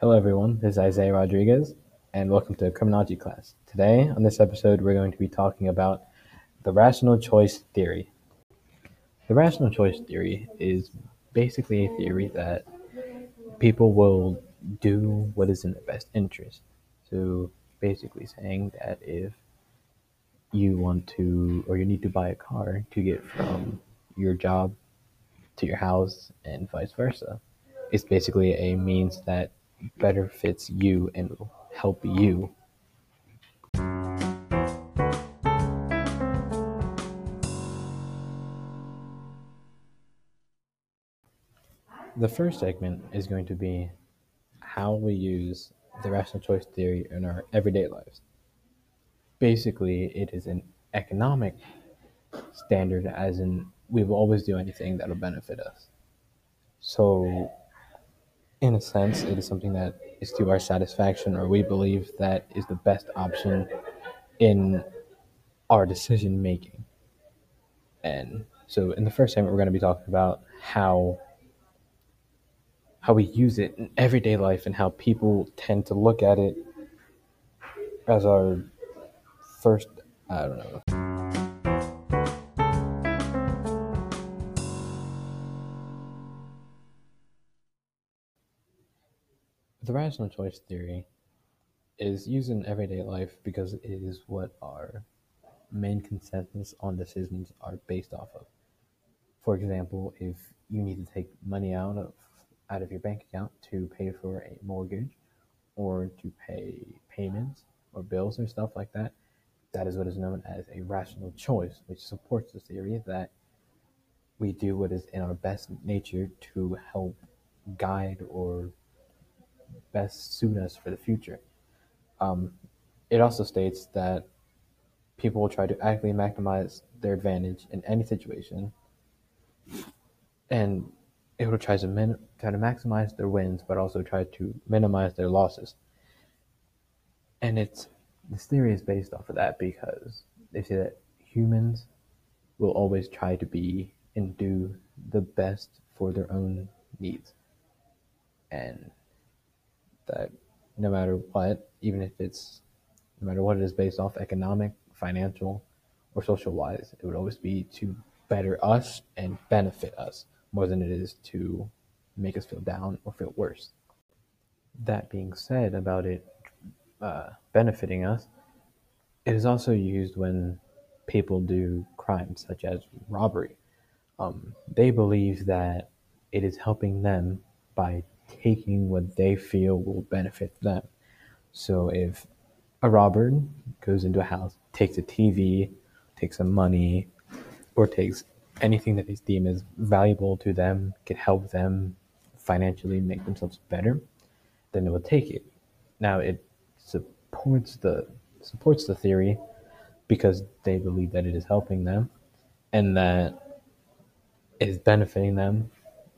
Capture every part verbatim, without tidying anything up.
Hello, everyone. This is Isaiah Rodriguez, and welcome to Criminology class. Today, on this episode, we're going to be talking about the rational choice theory. The rational choice theory is basically a theory that people will do what is in their best interest. So, basically saying that if you want to, or you need to buy a car to get from your job to your house and vice versa, it's basically a means that better fits you and will help you. The first segment is going to be how we use the rational choice theory in our everyday lives. Basically, it is an economic standard, as in we will always do anything that will benefit us. So, in a sense, it is something that is to our satisfaction, or we believe that is the best option in our decision making. And so, in the first segment, we're going to be talking about how how we use it in everyday life and how people tend to look at it as our first, I don't know. The rational choice theory is used in everyday life because it is what our main consensus on decisions are based off of. For example, if you need to take money out of out of your bank account to pay for a mortgage or to pay payments or bills or stuff like that, that is what is known as a rational choice, which supports the theory that we do what is in our best nature to help guide or best suit us for the future. Um, it also states that people will try to actively maximize their advantage in any situation, and it will try to min- try to maximize their wins, but also try to minimize their losses. And it's this theory is based off of that because they say that humans will always try to be and do the best for their own needs, and that no matter what, even if it's no matter what it is based off economic, financial, or social wise, it would always be to better us and benefit us more than it is to make us feel down or feel worse. That being said, about it uh, benefiting us, it is also used when people do crimes such as robbery. Um, they believe that it is helping them by taking what they feel will benefit them. So if a robber goes into a house, takes a T V, takes some money, or takes anything that they deem as valuable to them, can help them financially make themselves better, then they will take it. Now it supports the supports the theory because they believe that it is helping them and that it is benefiting them.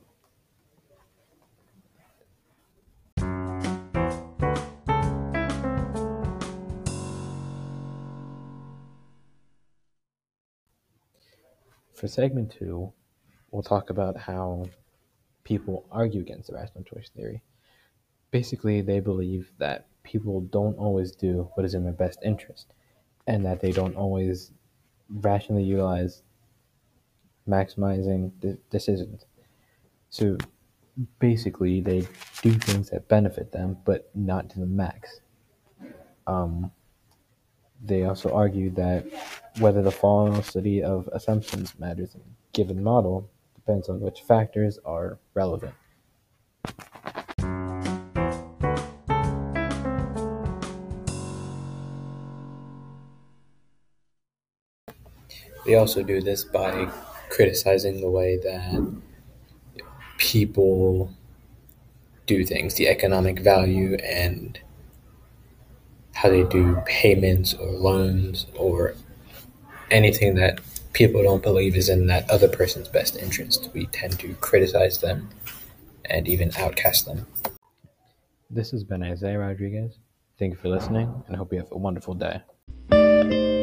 For segment two, we'll talk about how people argue against the rational choice theory. Basically, they believe that people don't always do what is in their best interest and that they don't always rationally utilize maximizing de- decisions. So basically, they do things that benefit them, but not to the max. Um, they also argue that whether the falsity of assumptions matters in a given model depends on which factors are relevant. They also do this by criticizing the way that people do things, the economic value, and how they do payments or loans or anything that people don't believe is in that other person's best interest. We tend to criticize them and even outcast them. This has been Isaiah Rodriguez. Thank you for listening, and I hope you have a wonderful day.